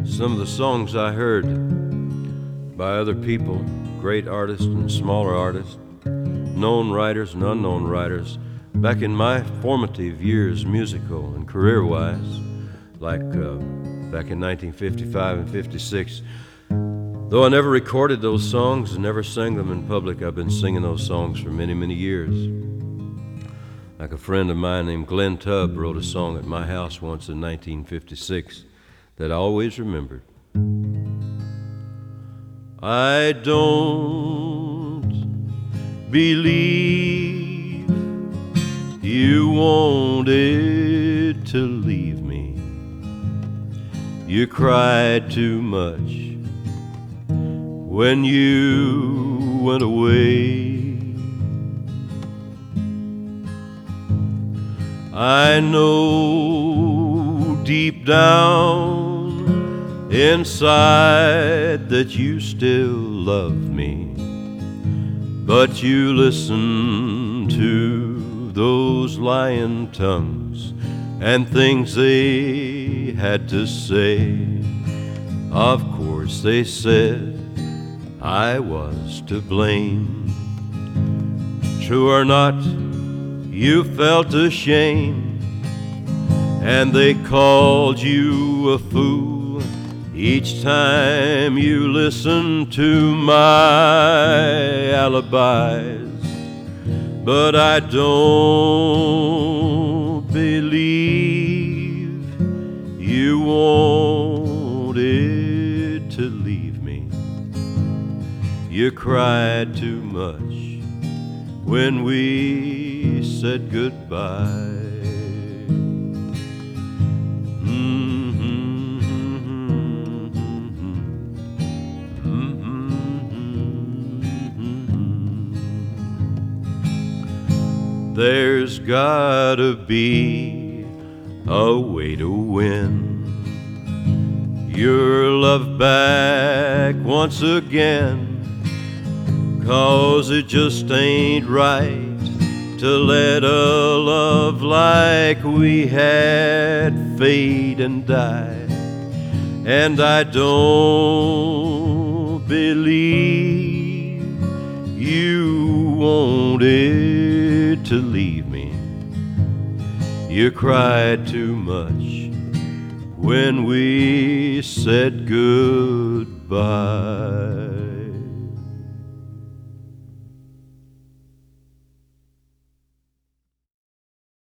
Some of the songs I heard by other people, great artists and smaller artists, known writers and unknown writers, back in my formative years, musical and career-wise, like back in 1955 and 56. Though I never recorded those songs and never sang them in public, I've been singing those songs for many, many years. Like a friend of mine named Glenn Tubb wrote a song at my house once in 1956 that I always remembered. I don't believe you wanted to leave me. You cried too much when you went away. I know deep down inside that you still love me, but you listen to those lying tongues and things they had to say. Of course they said I was to blame. True or not, you felt ashamed, and they called you a fool each time you listened to my alibis. But I don't believe you wanted to leave me. You cried too much when we said goodbye. There's gotta be a way to win your love back once again, 'cause it just ain't right to let a love like we had fade and die. And I don't believe you wanted to leave me. You cried too much when we said goodbye.